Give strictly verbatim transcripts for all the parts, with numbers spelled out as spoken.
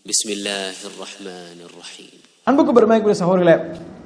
பிஸ்மில்லாஹிர் ரஹ்மானிர் ரஹீம். அன்புக்கு பெருமைக்குரிய சகோதரர்களே,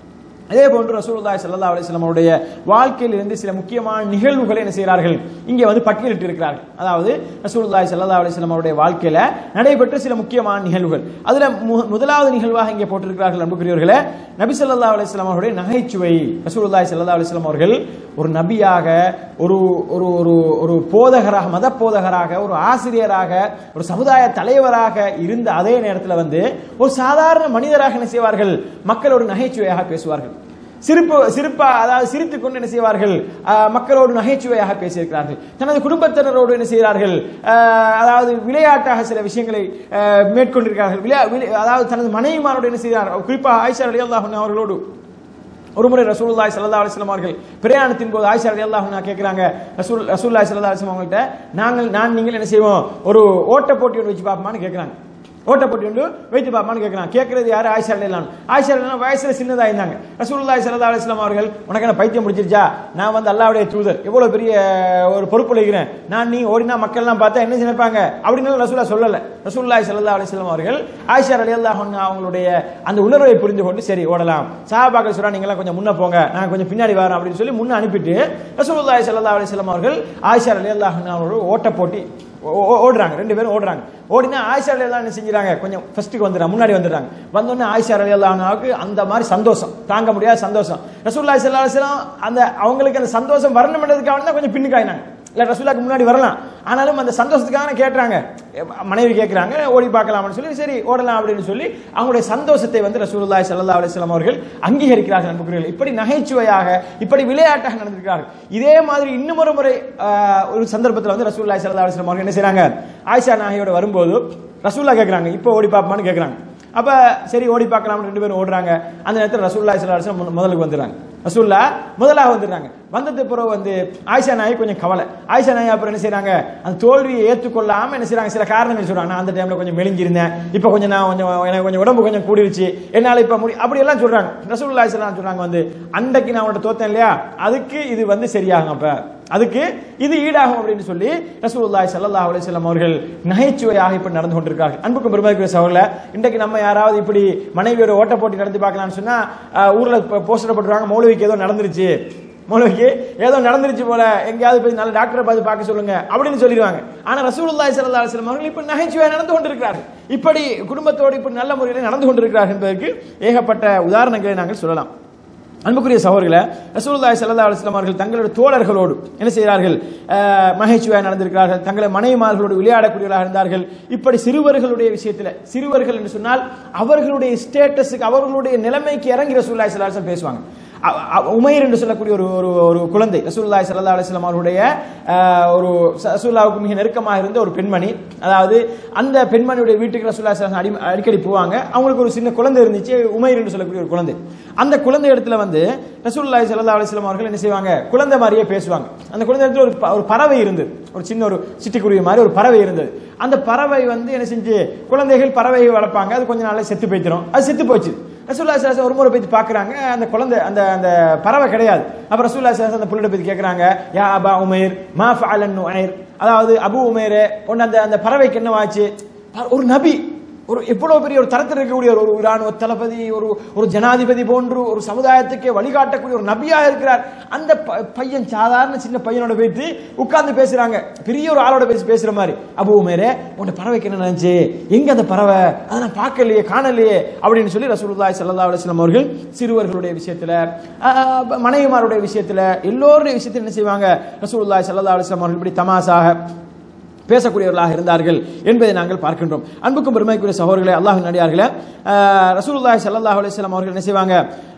அதே போன்று ரசூலுல்லாஹி ஸல்லல்லாஹு அலைஹி வஸல்லம் அவருடைய வாழ்க்கையில் இருந்து சில முக்கியமான நிகழ்வுகளை என்ன செய்கிறார்கள் இங்கே வந்து பட்டியலிட்டு இருக்கிறார்கள். அதாவது ரசூலுல்லாஹி ஸல்லல்லாஹு அலைஹி வஸல்லம் அவருடைய வாழ்க்கையில நடைபெற்ற சில முக்கியமான நிகழ்வுகள். அதுல முதலாவது நிகழ்வாக இங்கே போட்டிருக்கிறார்கள். அன்புக்குரியவர்களே, நபி ஸல்லல்லாஹு அலைஹி வஸல்லம் அவருடைய நகைச்சுவை. ரசூலுல்லாஹி ஸல்லல்லாஹு அலைஹி வஸல்லம் அவர்கள் ஒரு நபியாக, ஒரு ஒரு ஒரு ஒரு போதகராக, மத போதகராக, ஒரு ஆசிரியராக, ஒரு சமுதாய தலைவராக இருந்த அதே நேரத்தில் வந்து ஒரு சாதாரண மனிதராக என்ன செய்வார்கள், மக்களோடு நகைச்சுவையாக பேசுவார்கள். சிரிப்பு சிரிப்பா அதாவது சிரித்துக் கொண்டு என்ன செய்வார்கள், மக்களோடு நகைச்சுவையாக பேசியிருக்கிறார்கள். தனது குடும்பத்தினரோடு என்ன செய்கிறார்கள், அதாவது விளையாட்டாக சில விஷயங்களை மேற்கொண்டிருக்கிறார்கள். அதாவது தனது மனைவிமாரோடு என்ன செய்கிறார்கள், குறிப்பாக ஆயிஷா ரலியல்லாஹு அன்ஹா அவர்களோடு ஒருமுறை ரசூலுல்லாஹி ஸல்லல்லாஹு அலைஹி வஸல்லம் அவர்கள் பிரயாணத்தின் போது ஆயிஷா ரலியல்லாஹு அன்ஹா கேட்கிறாங்க, ரசூல் ரசூலுல்லாஹி ஸல்லல்லாஹு அலைஹி வஸல்லம் அவங்கள்ட்ட, நாங்கள் நான் நீங்கள் என்ன செய்வோம், ஒரு ஓட்ட போட்டி ஒன்று வச்சு பார்ப்போமான்னு கேட்கிறாங்க. ஓட்ட போட்டி ஒன்று வைத்து பார்ப்பான்னு கேட்கிறாங்க. கேட்கறது யாரு? ஆயிஷா ரலியல்லாஹு அன்ஹா. ஆயிஷா ரலியல்லாஹு வயசுல சின்னதா இருந்தாங்க. ரசூலுல்லாஹி ஸல்லல்லாஹு அலைஹி வஸல்லம் அவர்கள், உனக்கு என்ன பைத்தியம் முடிச்சிருச்சா, நான் வந்து அல்லாஹ்வுடைய தூதர், எவ்வளவு பெரிய ஒரு பொறுப்புல இருக்கிறேன், நான் நீ ஓடினா மக்கள் எல்லாம் பார்த்தா என்ன நினைப்பாங்க அப்படின்னு ரசூலுல்லாஹ் சொல்லல. ரசூலுல்லாஹி ஸல்லல்லாஹு அலைஹி வஸல்லம் அவர்கள் ஆயிஷா ரலியல்லாஹு அன்ஹா அவங்களுடைய அந்த உணர்வை புரிந்து கொண்டு, சரி ஓடலாம், சஹாபாக்கள் சொல்றா நீங்க எல்லாம் கொஞ்சம் முன்ன போங்க, நான் கொஞ்சம் பின்னாடி வரேன் அப்படின்னு சொல்லி முன்ன அனுப்பிட்டு ரசூலுல்லாஹி ஸல்லல்லாஹு அலைஹி வஸல்லம் அவர்கள் ஆயிஷா ரலியல்லாஹு அன்ஹா அவரோட ஓட்ட போட்டி ஓடுறாங்க. ரெண்டு பேரும் ஓடுறாங்க. ஓடினா ஆயிஷா ரலியல்லாஹு என்ன செஞ்சுறாங்க, கொஞ்சம் ஃபர்ஸ்ட்டுக்கு வந்துடுறாங்க, முன்னாடி வந்துடுறாங்க. வந்தோடனே ஆயிஷா ரலியல்லாஹு அன்ஹாவுக்கு அந்த மாதிரி சந்தோஷம், தாங்க முடியாத சந்தோஷம். ரசூலுல்லாஹி ஸல்லல்லாஹு அலைஹி வஸல்லம் அந்த அவங்களுக்கு அந்த சந்தோஷம் வரணும்ன்றதுக்காக தான் கொஞ்சம் பின்னுக்காயினாங்க. இல்ல ரசூலுல்லாஹ்க்கு முன்னாடி வரலாம், ஆனாலும் அந்த சந்தோஷத்துக்காக கேட்கறாங்க. மனைவி கேட்கறாங்க, ஓடி பார்க்கலாம்னு சொல்லி, சரி ஓடலாம் அப்படின்னு சொல்லி அவங்களுடைய சந்தோஷத்தை வந்து ரசூலுல்லாஹி ஸல்லல்லாஹு அலைஹி வஸல்லம் அவர்கள் அங்கீகரிக்கிறார்கள். அன்புக்குரியவர்களே, இப்படி நகைச்சுவையாக, இப்படி விளையாட்டாக நடந்திருக்கிறார்கள். இதே மாதிரி இன்னும் ஒரு முறை ஒரு சந்தர்ப்பத்தில் வந்து ரசூலுல்லாஹி ஸல்லல்லாஹு அலைஹி வஸல்லம் அவர்கள் என்ன செய்றாங்க, ஆயிஷா நாயகியோட வரும்போது ரசூலுல்லாஹ் கேட்கறாங்க, இப்போ ஓடி பார்ப்போமான்னு கேட்கறாங்க. அப்ப சரி ஓடி பார்க்கலாம், ரெண்டு பேரும் ஓடுறாங்க. அந்த நேரத்தில் ரசூலுல்லாஹி ஸல்லல்லாஹு அலைஹி வஸல்லம் முதலுக்கு வந்துடுறாங்க. ரசூலுல்லாஹ் முதலாக வந்துடுறாங்க. வந்தது பிறகு வந்து ஆயிஷா நாயகி கொஞ்சம் கவலை. ஆயிஷா நாயகி அப்புறம் என்ன செய்யறாங்க, அந்த தோல்வியை ஏற்றுக்கொள்ளாம என்ன செய்யறாங்க, சில காரணங்கள் சொல்றாங்க. நான் அந்த டைம்ல கொஞ்சம் மெலிஞ்சிருந்தேன், இப்ப கொஞ்சம் நான் கொஞ்சம் எனக்கு கொஞ்சம் உடம்பு கொஞ்சம் கூடிருச்சு, என்னால இப்ப முடி அப்படி எல்லாம் சொல்றாங்க. ரசூலுல்லாஹி ஸல்லல்லாஹு அலைஹி சொல்றாங்க வந்து, அன்றைக்கு நான் உன்கிட்ட தோத்தேன் இல்லையா, அதுக்கு இது வந்து சரியாகும், அப்ப அதுக்கு இது ஈடாகும் அப்படின்னு சொல்லி ரசூலுல்லாஹி ஸல்லல்லாஹு அலைஹி வஸல்லம் அவர்கள் நகைச்சுவையாக இப்ப நடந்து கொண்டிருக்கிறார்கள். அன்புக்கும் பெருமைக்குரிய சகோதரர்களே, இன்றைக்கு நம்ம யாராவது இப்படி மனைவியோட ஓட்ட போட்டி நடத்தி பார்க்கலாம்னு சொன்னா ஊர்ல போஸ்டர் போட்டுருவாங்க, மௌலவிக்கு ஏதோ நடந்துருச்சு, மௌலவிக்கு ஏதோ நடந்துருச்சு போல, எங்கேயாவது போய் நல்ல டாக்டரை பார்த்து பார்க்க சொல்லுங்க அப்படின்னு சொல்லிடுவாங்க. ஆனா ரசூலுல்லாஹி ஸல்லல்லாஹு அலைஹி வஸல்லம் அவர்கள் இப்ப நகைச்சுவையாக நடந்து கொண்டிருக்கிறார்கள். இப்படி குடும்பத்தோடு இப்படி நல்ல முறையில் நடந்து கொண்டிருக்கிறார்கள் என்பதற்கு ஏகப்பட்ட உதாரணங்களை நாங்கள் சொல்லலாம். அன்புக்குரிய சகோதரர்களே, ரசூலுல்லாஹி ஸல்லல்லாஹு அலைஹி வஸல்லம் அவர்கள் தங்களுடைய தோழர்களோடு என்ன செய்கிறார்கள், மகிழ்ச்சியாக நடந்திருக்கிறார்கள். தங்களை மனைவிமார்களோடு விளையாடக்கூடியவர்களாக இருந்தார்கள். இப்படி சிறுவர்களுடைய விஷயத்தில், சிறுவர்கள் என்று சொன்னால் அவர்களுடைய ஸ்டேட்டஸுக்கு, அவர்களுடைய நிலைமைக்கு இறங்கி ரசூலுல்லாஹி ஸல்லல்லாஹு அலைஹி வஸல்லம் பேசுவாங்க. உமைர் என்று சொல்லக்கூடிய ஒரு ஒரு குழந்தை, ரசூலுல்லாஹி ஸல்லல்லாஹு அலைஹி வஸல்லம் அவருடைய ஒரு ரசூலுல்லாஹ்வுக்கு மிக நெருக்கமாக இருந்த ஒரு பெண்மணி. அதாவது அந்த பெண்மணியுடைய வீட்டுக்கு ரசூலுல்லாஹி ஸல்லல்லாஹு அலைஹி வஸல்லம் அடிக்கடி போவாங்க. அவங்களுக்கு ஒரு சின்ன குழந்தை இருந்துச்சு, உமைர் என்று சொல்லக்கூடிய ஒரு குழந்தை. அந்த குழந்தை இடத்துல வந்து ரசூலுல்லாஹி ஸல்லல்லாஹு அலைஹி வஸல்லம் அவர்கள் என்ன செய்வாங்க, குழந்தை மாதிரியே பேசுவாங்க. அந்த குழந்தை இடத்துல ஒரு ஒரு பறவை இருந்தது, ஒரு சின்ன ஒரு சிட்டுக்குருவி மாதிரி ஒரு பறவை இருந்தது. அந்த பறவை வந்து என்ன செஞ்சு, குழந்தைகள் பறவையை வளர்ப்பாங்க, அது கொஞ்ச நாள்ல செத்து போய்த்திரும், அது செத்து போச்சு. ரசூலுல்லாஹி ஸல்லல்லாஹு அலைஹி வஸல்லம் ஒரு முறை போய் பார்க்கறாங்க, அந்த குழந்தை அந்த அந்த பறவை கிடையாது. அப்ப ரசூலுல்லாஹி ஸல்லல்லாஹு அலைஹி வஸல்லம் அந்த புள்ளிட்ட போய் கேட்கறாங்க, யா அபா உமைர் மா ஃபஅலன் நுஐர், அதாவது அபு உமைரே, உன்ன அந்த அந்த பறவைக்கு என்னவாச்சு? ஒரு நபி, ஒரு எவ்வளவு பெரிய ஒரு தரத்தில் இருக்கக்கூடிய ஒரு இராணுவ தளபதி, ஒரு ஒரு ஜனாதிபதி போன்று ஒரு சமுதாயத்துக்கு வழிகாட்டக்கூடிய ஒரு நபியாக இருக்கிறார். அந்த பையன் சாதாரண சின்ன பையனோட போயிட்டு உட்கார்ந்து பேசுறாங்க, பெரிய ஒரு ஆளோட பேசி பேசுற மாதிரி. அபு உமைரே, உன்ன பறவைக்கு என்ன நினைச்சு, எங்க அந்த பறவை, அதை நான் பார்க்கலையே, காணலையே அப்படின்னு சொல்லி ரசூலுல்லாஹி ஸல்லல்லாஹு அலைஹி வஸல்லம் அவர்கள் சிறுவர்களுடைய விஷயத்துல, மனைவிமாருடைய விஷயத்துல, எல்லோருடைய விஷயத்துல என்ன செய்வாங்க, ரசூலுல்லாஹி ஸல்லல்லாஹு அலைஹி வஸல்லம் அவர்கள் இப்படி தமாசாக பேசக்கூடியவர்களாக இருந்தார்கள் என்பதை நாங்கள் பார்க்கின்றோம். அன்புக்கும் பெருமைக்குரிய சகோதரர்களே, அல்லாஹ்வின் அடியார்களே, ரசூலுல்லாஹி ஸல்லல்லாஹு அலைஹி வஸல்லம் அவர்கள் என்ன செய்வாங்க,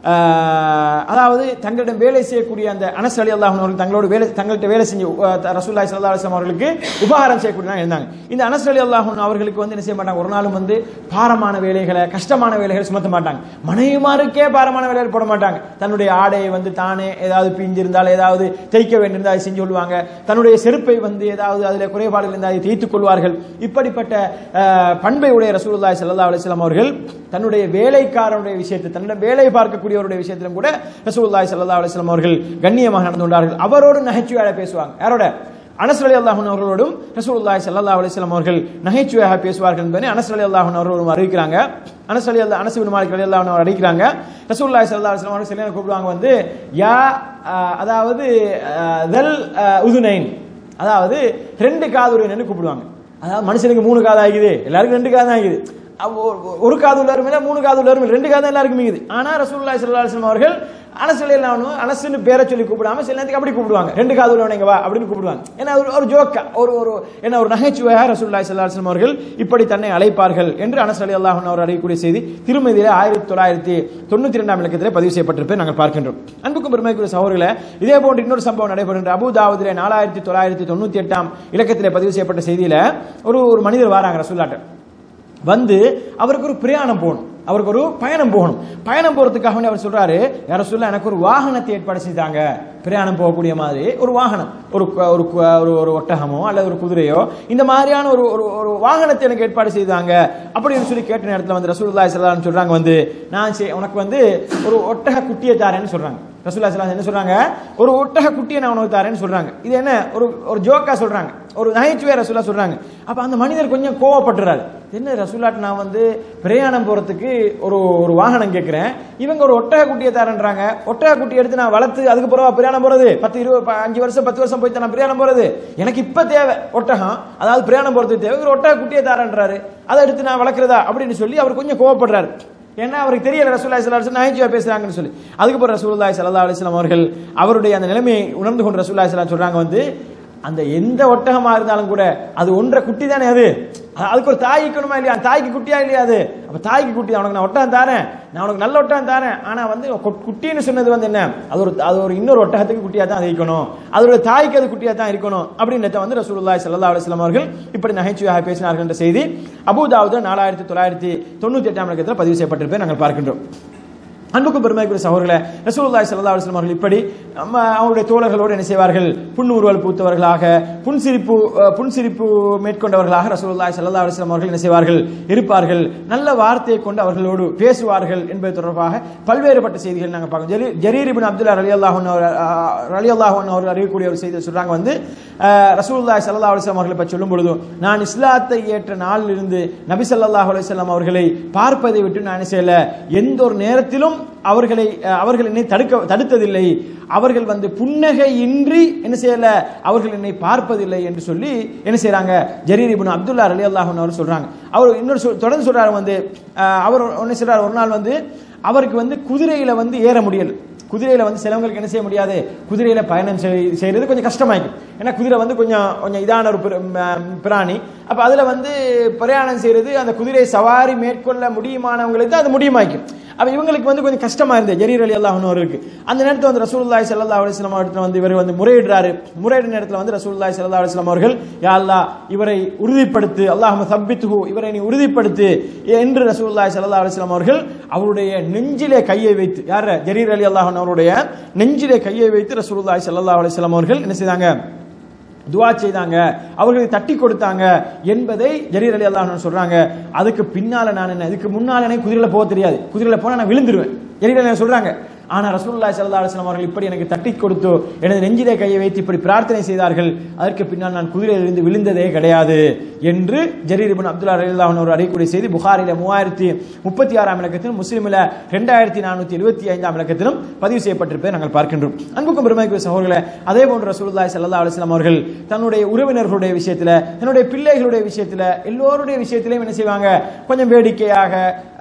அதாவது தங்களிடம் வேலை செய்யக்கூடிய அந்த அனஸ் ரலியல்லாஹு அன்ஹு அவர்கள் தங்களோட வேலை தங்கள்கிட்ட வேலை செஞ்சு ரசூலுல்லாஹி ஸல்லல்லாஹு அலைஹி வஸல்லம் அவர்களுக்கு உபகாரம் செய்யக்கூடியவங்க இருந்தாங்க. இந்த அனஸ் ரலியல்லாஹு அன்ஹு அவர்களுக்கு வந்து என்ன செய்ய மாட்டாங்க, ஒரு நாளும் வந்து பாரமான வேலைகளை, கஷ்டமான வேலைகளை சுமத்த மாட்டாங்க. மனைவிமாருக்கே பாரமான வேலைகள் போட மாட்டாங்க. தன்னுடைய ஆடையை வந்து தானே ஏதாவது பிஞ்சிருந்தால், ஏதாவது தைக்க வேண்டியிருந்தால் அதை செஞ்சு கொள்வாங்க. தன்னுடைய செருப்பை வந்து ஏதாவது அதில் குறைபாடுகள் இருந்தால் அதை தேய்த்துக் கொள்வார்கள். இப்படிப்பட்ட பண்பை உடைய ரசூலுல்லாஹி ஸல்லல்லாஹு அலைஹி வஸல்லம் அவர்கள் தன்னுடைய வேலைக்காரனுடைய விஷயத்தை, தன்னுடைய வேலை பார்க்கக்கூடியவருடைய விஷயத்திலும் கூட ரசூலுல்லாஹி ஸல்லல்லாஹு அலைஹி வஸல்லம் அவர்கள் கண்ணியமாக நடந்து கொண்டார்கள். அவரோடு நகைச்சுவையாக பேசுவாங்க. யாரோட? அனஸ் ரலியல்லாஹு அன்ஹு அவர்களோடும் ரசூலுல்லாஹி ஸல்லல்லாஹு அலைஹி வஸல்லம் அவர்கள் நகைச்சுவையாக பேசுவார்கள் என்பதை அனஸ் ரலியல்லாஹு அன்ஹு அவர்கள் அறிவிக்கிறாங்க. அனஸ் ரலியல்லாஹு அனஸ் இப்னு மாலிக் ரலியல்லாஹு அன்ஹு அறிவிக்கிறாங்க, ரசூலுல்லாஹி ஸல்லல்லாஹு அலைஹி வஸல்லம் அவர்கள் சிலரை கூப்பிடுவாங்க வந்து யா அதாவது தல் உதுனைன், அதாவது ரெண்டு காதுடையன்னு கூப்பிடுவாங்க. அதாவது மனுஷனுக்கு மூணு காது ஆகிது, எல்லாருக்கும் ரெண்டு காது ஆகிது. ஒரு காது உள்ளவரும் இல்லை, மூணு காது உள்ளவரும் இல்லை, ரெண்டு காது எல்லாருக்கும் இருக்குது. ஆனா ரசூலுல்லாஹி ஸல்லல்லாஹு அலைஹி வஸல்லம் அவர்கள் அனஸ் ரலியல்லாஹு அன்ஹு அனஸ்னு பேரை சொல்லி கூப்பிடாம சில நேரத்துக்கு அப்படி கூப்பிடுவாங்க, ரெண்டு காது உள்ளவங்க வா அப்படின்னு கூப்பிடுவாங்க. ஏன்னா ஒரு ஜோக்கா, ஒரு ஒரு என்ன ஒரு நகைச்சுவையாக ரசூலுல்லாஹி ஸல்லல்லாஹு அலைஹி வஸல்லம் அவர்கள் இப்படி தன்னை அழைப்பார்கள் என்று அனஸ் ரலியல்லாஹு அன்ஹு அவர் அறியக்கூடிய செய்தி திருமதியிலே ஆயிரத்தி தொள்ளாயிரத்தி தொண்ணூத்தி இரண்டாம் இலக்கத்திலே பதிவு செய்யப்பட்டிருப்பதை நாங்கள் பார்க்கின்றோம். அன்புக்கும் பெருமைக்குரிய சகோதரர்களே, இதே போன்று இன்னொரு சம்பவம் நடைபெறுகின்ற அபூ தாவூதிலே நாலாயிரத்தி தொள்ளாயிரத்தி தொண்ணூத்தி எட்டாம் இலக்கத்திலே பதிவு செய்யப்பட்ட செய்தியில ஒரு ஒரு மனிதர் வராங்க ரசூலுல்லாஹ்ட்ட வந்து, அவருக்கு ஒரு பிரயாணம் போகணும், அவருக்கு ஒரு பயணம் போகணும். பயணம் போறதுக்காக அவர் சொல்றாரு, யார சொல்ல எனக்கு ஒரு வாகனத்தை ஏற்பாடு செய்தாங்க, பிரயாணம் போகக்கூடிய மாதிரி ஒரு வாகனம், ஒரு ஒரு ஒட்டகமோ அல்லது ஒரு குதிரையோ இந்த மாதிரியான ஒரு ஒரு வாகனத்தை எனக்கு ஏற்பாடு செய்தாங்க அப்படின்னு சொல்லி கேட்ட நேரத்தில் வந்து ரசூலுல்லாஹி ஸல்லல்லாஹு அலைஹி வஸல்லம் சொல்றாங்க வந்து, நான் உனக்கு வந்து ஒரு ஒட்டக குட்டியை தாரேன்னு சொல்றாங்க. ரசூலுல்லாஹி ஸல்லல்லாஹு அலைஹி வஸல்லம் என்ன சொல்றாங்க, ஒரு ஒட்டக குட்டியை நான் உனக்கு தாரேன்னு சொல்றாங்க. இது என்ன ஒரு ஒரு ஜோக்கா சொல்றாங்க, ஒரு நகைச்சுவை ரசூலுல்லாஹ் சொல்றாங்க. அப்ப அந்த மனிதர் கொஞ்சம் கோவப்பட்டுறாரு, என்ன ரசூலுல்லாஹ் நான் வந்து பிரயாணம் போறதுக்கு ஒரு ஒரு வாகனம் கேட்கிறேன், இவங்க ஒரு ஒட்டக குட்டியை தாரன்றாங்க, ஒட்டக குட்டி எடுத்து நான் வளர்த்து அதுக்கு பிறகு பிரயாணம் போறது, பத்து இருபது அஞ்சு வருஷம் பத்து வருஷம் போய் நான் பிரயாணம் போறது, எனக்கு இப்ப தேவை ஒட்டகம், அதாவது பிரயாணம் போறதுக்கு தேவை, ஒரு ஒட்டக குட்டியை தாரன்றாரு, அதை எடுத்து நான் வளர்க்கிறதா அப்படின்னு சொல்லி அவர் கொஞ்சம் கோவப்படுறாரு. ஏன்னா அவருக்கு தெரியல ரசூலுல்லாஹி ஸல்லல்லாஹு அலைஹி வஸல்லம் நகைச்சுவையா பேசுறாங்கன்னு சொல்லி. அதுக்கப்புறம் ரசூலுல்லாஹி ஸல்லல்லாஹு அலைஹி வஸல்லம் அவர்கள் அவருடைய அந்த நிலைமையை உணர்ந்து கொண்டு ரசூலுல்லாஹி ஸல்லல்லாஹு அலைஹி வஸல்லம் சொல்றாங்க வந்து, அந்த எந்த ஒட்டகமா இருந்தாலும் கூட அது ஒன்றரை குட்டி தானே, அது அதுக்கு ஒரு தாய் இருக்கணுமா இல்லையா, தாய்க்கு குட்டியா இல்லையா அது, அப்ப தாய்க்கு குட்டி உனக்கு நான் ஒட்டகம் தாரேன், நான் உனக்கு நல்ல ஒட்டகம் தாரேன், ஆனா வந்து குட்டின்னு சொன்னது வந்து என்ன, அது ஒரு அது ஒரு இன்னொரு ஒட்டகத்துக்கு குட்டியா தான் இருக்கணும், அதோட தாய்க்கு அது குட்டியா தான் இருக்கணும் அப்படின்றத வந்து ரசூலுல்லாஹி ஸல்லல்லாஹு அலைஹி வஸல்லம் அவர்கள் இப்படி நகைச்சுவையாக பேசினார்கள் என்ற செய்தி அபூ தாவூத் நாலாயிரத்தி தொள்ளாயிரத்தி தொண்ணூத்தி எட்டாம் இலக்கத்தில் பதிவு செய்யப்பட்டிருப்பதை நாங்கள் பார்க்கின்றோம். அன்புக்கும் பெருமைக்குரிய சகோதரர்களே, ரசூலுல்லாஹி ஸல்லல்லாஹு அலைஹி வஸல்லம் அவர்கள் இப்படி அவருடைய தோழர்களோடு என்ன செய்வார்கள், புன்முறுவல் பூத்தவர்களாக, புன்சிரிப்பு புன்சிரிப்பு மேற்கொண்டவர்களாக ரசூலுல்லாஹி ஸல்லல்லாஹு அலைஹி வஸல்லம் அவர்கள் என்ன செய்வார்கள் இருப்பார்கள். நல்ல வார்த்தையை கொண்டு அவர்களோடு பேசுவார்கள் என்பது தொடர்பாக பல்வேறுபட்ட செய்திகள் நாங்கள் பார்க்கிறோம். ஜரீர் இப்னு அப்துல்லா ரலியல்லாஹு அன்ஹு ரலியல்லாஹு அன்ஹு அவர்கள் அறியக்கூடிய ஒரு செய்தி சொல்றாங்க வந்து, ரசூலுல்லாஹி ஸல்லல்லாஹு அலைஹி வஸல்லம் அவர்களை பற்றி சொல்லும் பொழுது, நான் இஸ்லாத்தை ஏற்ற நாளில் இருந்து நபி ஸல்லல்லாஹு அலைஹி வஸல்லம் அவர்களை பார்ப்பதை விட்டு நான் என்ன செய்யல, எந்த ஒரு நேரத்திலும் அவர்களை அவர்கள் என்னை தடுக்க தடுத்ததில்லை, அவர்கள் வந்து புன்னகை இன்றி என்ன செய்யல, அவர்கள் என்னை பார்ப்பதில்லை என்று சொல்லி என்ன செய்யறாங்க ஜரீர் இப்னு அப்துல்லா ரலியல்லாஹு அன்ஹு அவர் சொல்றாங்க. அவர் இன்னொரு தொடர்ந்து சொல்றாரு வந்து, அவர் என்ன சொல்றாரு, ஒரு நாள் வந்து அவருக்கு வந்து குதிரையில வந்து ஏற முடியல, குதிரையில வந்து சிலவங்களுக்கு என்ன செய்ய முடியாது, குதிரையில பயணம் செய்யறது கொஞ்சம் கஷ்டமாயிக்கும். ஏன்னா குதிரை வந்து கொஞ்சம் கொஞ்சம் இதான ஒரு பிராணி, அப்ப அதுல வந்து பிரயாணம் செய்யறது அந்த குதிரை சவாரி மேற்கொள்ள முடியுமானவங்களுக்கு அது முடியுமாய்க்கும். அப்ப இவங்களுக்கு வந்து கொஞ்சம் கஷ்டமா இருந்தது ஜரீர் ரலியல்லாஹு அன்ஹு அவருக்கு. அந்த நேரத்தில் வந்து ரசூலுல்லாஹி ஸல்லல்லாஹு அலைஹி வஸல்லம் அவர்கள் வந்து இவர் வந்து முறையிடுறாரு. முறையிடும் நேரத்தில் வந்து ரசூலுல்லாஹி ஸல்லல்லாஹு அலைஹி வஸல்லம் அவர்கள், யா அல்லாஹ் இவரை உறுதிப்படுத்து, அல்லாஹும்ம சப்பித்ஹு, இவரை நீ உறுதிப்படுத்து என்று ரசூலுல்லாஹி ஸல்லல்லாஹு அலைஹி வஸல்லம் அவர்கள் அவருடைய நெஞ்சிலே கையை வைத்து, யார ஜரீர் ரலியல்லாஹு அன்ஹு அவருடைய நெஞ்சிலே கையை வைத்து ரசூலுல்லாஹி ஸல்லல்லாஹு அலைஹி வஸல்லம் அவர்கள் என்ன செய்தாங்க, துஆ செய்தாங்க, அவர்களை தட்டி கொடுத்தாங்க என்பதை ஜரீர் ரலியல்லாஹு அன்ஹு சொல்றாங்க. அதுக்கு பின்னால நான் என்ன, இதுக்கு முன்னால எனக்கு குதிரையில போக தெரியாது, குதிரையில போனா நான் விழுந்துருவேன் ஜரீர் ரலியல்லாஹு சொல்றாங்க. ஆனா ரசூலுல்லாஹி ஸல்லல்லாஹு அலைஹி வஸல்லம் அவர்கள் இப்படி எனக்கு தட்டி கொடுத்து எனது நெஞ்சிலே கையை வைத்து இப்படி பிரார்த்தனை செய்தார்கள், அதற்கு பின்னால் நான் குதிரையிலிருந்து விழுந்ததே கிடையாது என்று ஜரீர் இப்னு அப்துல்லா ரலியல்லாஹு அன்ஹு அறியக்கூடிய செய்தி புகாரில மூவாயிரத்தி முப்பத்தி ஆறாம் இலக்கத்திலும் முஸ்லிமில இரண்டாயிரத்தி நானூத்தி எழுபத்தி ஐந்தாம் இலக்கத்திலும் பதிவு செய்யப்பட்டிருப்பதை நாங்கள் பார்க்கின்றோம். அன்புக்கும் பெருமைக்குரிய சகோதரர்களே, அதே போன்று ரசூலுல்லாஹி ஸல்லல்லாஹு அலைஹி வஸல்லம் அவர்கள் தன்னுடைய உறவினர்களுடைய விஷயத்துல, தன்னுடைய பிள்ளைகளுடைய விஷயத்துல, எல்லோருடைய விஷயத்திலையும் என்ன செய்வாங்க, கொஞ்சம் வேடிக்கையாக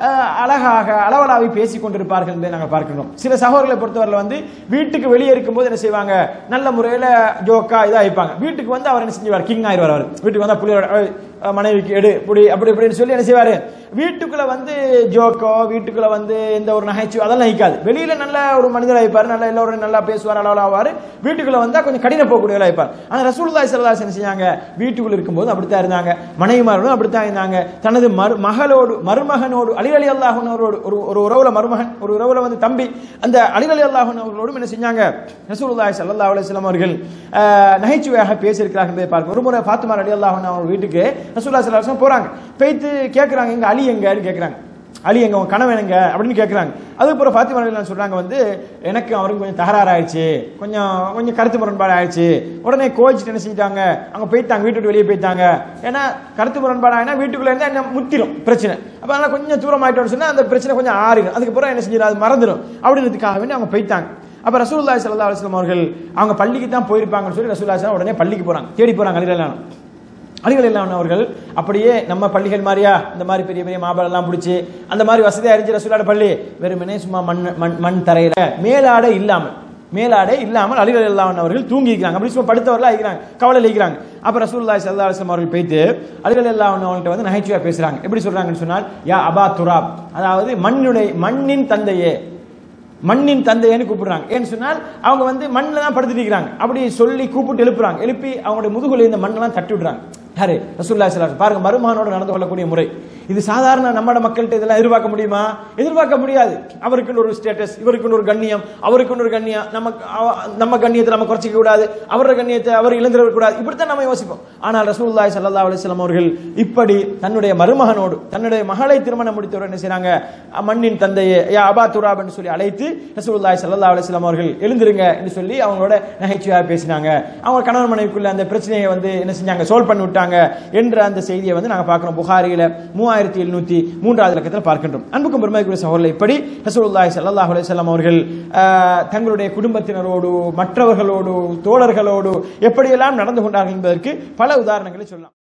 அழகாக அளவலாவி பேசிக் கொண்டிருப்பார்கள் என்பதை நாங்கள் பார்க்கின்றோம். சில சகோதரர்களை பொறுத்தவரை வந்து வீட்டுக்கு வெளியே இருக்கும்போது என்ன செய்வாங்க, நல்ல முறையில ஜோக்கா இதா இருப்பாங்க, வீட்டுக்கு வந்து அவர் என்ன செஞ்சுவார், கிங் ஆயிடுவார். அவர் வீட்டுக்கு வந்தா புள்ளியோட மனைவிக்கு எடு புடி அப்படி இப்படின்னு சொல்லி என்ன செய்வாரு, வீட்டுக்குள்ள வந்து ஜோக்கோ, வீட்டுக்குள்ள வந்து எந்த ஒரு நகைச்சுவை அதெல்லாம் நிற்காது. வெளியில நல்ல ஒரு மனிதராக இருப்பார், நல்ல எல்லோரும் நல்லா பேசுவார், அளவலாவாரு. வீட்டுக்குள்ள வந்தா கொஞ்சம் கடின போகக்கூடியவர்களா இருப்பார். ஆனா ரசூலுல்லாஹி ஸல்லல்லாஹு அலைஹி வஸல்லம் செஞ்சாங்க, வீட்டுக்குள்ள இருக்கும்போது அப்படித்தான் இருந்தாங்க, மனைவிமாரோடும் அப்படித்தான் இருந்தாங்க. தனது மகளோடு மருமகனோடு அலி ரலியல்லாஹு அன்ஹுவோடு ஒரு ஒரு உறவுல மருமகன், ஒரு உறவுல வந்து தம்பி, அந்த அலி ரலியல்லாஹு அன்ஹு அவர்களோடும் என்ன செஞ்சாங்க, ரசூலுல்லாஹி ஸல்லல்லாஹு அலைஹி வஸல்லம் அவர்கள் நகைச்சுவையாக பேசியிருக்கிறார்கள் என்பதை பார்க்க. ஒரு முறை ஃபாத்திமா ரலியல்லாஹு அன்ஹா அவங்க வீட்டுக்கு ரசூலுல்லாஹி ஸல்லல்லாஹு அலைஹி வஸல்லம் போறாங்க, போயிட்டு கேட்கறாங்க, எங்க அலி எங்கன்னு கேட்கறாங்க. அலி எங்க உங்க கணவனுங்க அப்படின்னு கேட்கிறாங்க. அதுக்கப்புறம் ஃபாத்திமா ரலியல்லாஹு சொல்றாங்க வந்து எனக்கு அவருக்கு கொஞ்சம் தகராறு ஆயிடுச்சு, கொஞ்சம் கொஞ்சம் கருத்து முரண்பாடு ஆயிடுச்சு. உடனே கோச்சிட்டு என்ன செஞ்சிட்டாங்க, அங்க போயிட்டாங்க, வீட்டுக்கு வெளியே போயிட்டாங்க. ஏன்னா கருத்து முரண்பாடு ஆயினா வீட்டுக்குள்ள இருந்தா என்ன முத்திரும் பிரச்சனை. அப்ப அதனால கொஞ்சம் தூரம் ஆயிட்டோம்னு சொன்னா அந்த பிரச்சனை கொஞ்சம் ஆறிடும். அதுக்கப்புறம் என்ன செஞ்சிடும், அது மறந்துடும் அப்படின்றதுக்காக வேண்டி அவங்க போயிட்டாங்க. அப்ப ரசூலுல்லாஹி ஸல்லல்லாஹு அலைஹி வஸல்லம் அவர்கள் அவங்க பள்ளிக்கு தான் போயிருப்பாங்கன்னு சொல்லி ரசூலுல்லாஹி ஸல்லல்லாஹு உடனே பள்ளிக்கு போறாங்க, தேடி போறாங்க. அலிகளான அலிகளான அவர்கள் அப்படியே நம்ம பள்ளிகள் மாதிரியா இந்த மாதிரி பெரிய பெரிய மாபலம் எல்லாம் பிடிச்சி அந்த மாதிரி வசதியா இருந்துச்சு ரசூலுல்லாஹி பள்ளி, வெறுமனே சும்மா மண் மண் மண் தரையில மேலாடை இல்லாமல் மேலாடை இல்லாமல் அலிகளான அவர்கள் தூங்கி இருக்கிறாங்க. அப்படி சும்மா படுத்தவர்களா இருக்கிறாங்க, கவலையில் இருக்கிறாங்க. அப்ப ரசூலுல்லாஹி ஸல்லல்லாஹு அலைஹி வஸல்லம் அவர்கள் போயிட்டு அலிகளான அவங்கள்ட்ட வந்து நகைச்சுவையா பேசுறாங்க. எப்படி சொல்றாங்கன்னு சொன்னால், யா அபா துராப், அதாவது மண்ணுடைய மண்ணின் தந்தையே, மண்ணின் தந்தையன்னு கூப்பிடுறாங்க. ஏன்னு சொன்னால் அவங்க வந்து மண்ணில் தான் படுத்துட்டு இருக்கிறாங்க. அப்படி சொல்லி கூப்பிட்டு எழுப்புறாங்க. எழுப்பி அவங்களுடைய முதுகுல இந்த மண்ணெல்லாம் தட்டி விடுறாங்க. யாரு? ரசூலுல்லாஹி ஸல்லல்லாஹு அலைஹி வஸல்லம். பாருங்க, மருமகனோடு நடந்து கொள்ளக்கூடிய முறை இது. சாதாரண நம்மட மக்கள்கிட்ட இதெல்லாம் எதிர்பார்க்க முடியுமா? எதிர்பார்க்க முடியாது. அவருக்குன்னு ஒரு ஸ்டேட்டஸ், இவருக்குன்னு ஒரு கண்ணியம், அவருக்குன்னு ஒரு கண்ணியம், நம்ம நம்ம கண்ணியத்தை நம்ம குறைச்சிக்க கூடாது, அவரோட கண்ணியத்தை அவர் இழந்துட கூடாது, இப்படித்தான் நம்ம யோசிப்போம். ஆனால் ரசூலுல்லாஹி ஸல்லல்லாஹு அலைஹி வஸல்லம் அவர்கள் இப்படி தன்னுடைய மருமகனோடு தன்னுடைய மகளை திருமணம் முடித்தவர் என்ன செய்றாங்க, மண்ணின் தந்தையே யா அபா துராப் என்று சொல்லி அழைத்து ரசூலுல்லாஹி ஸல்லல்லாஹு அலைஹி வஸல்லம் அவர்கள் எழுந்திருங்க என்று சொல்லி அவங்களோட நகைச்சுவையாக பேசினாங்க. அவங்க கணவன் மனைவிக்குள்ள அந்த பிரச்சனையை வந்து என்ன செஞ்சாங்க, சோல்வ் பண்ணி விட்டாங்க என்ற அந்த செய்தியை வந்து நாங்க பார்க்கிறோம். புகாரியில மூவாயிரத்தி எழுநூத்தி மூன்றாவது இலக்கத்தில் பார்க்கின்றோம். அன்புக்கும் பெருமைக்குரிய சகோதரர்களே, இப்படி ரசூலுல்லாஹி ஸல்லல்லாஹு அலைஹி வஸல்லம் அவர்கள் தங்களுடைய குடும்பத்தினரோடு, மற்றவர்களோடு, தோழர்களோடு எப்படியெல்லாம் நடந்து கொண்டார்கள் என்பதற்கு பல உதாரணங்களை சொல்லலாம்.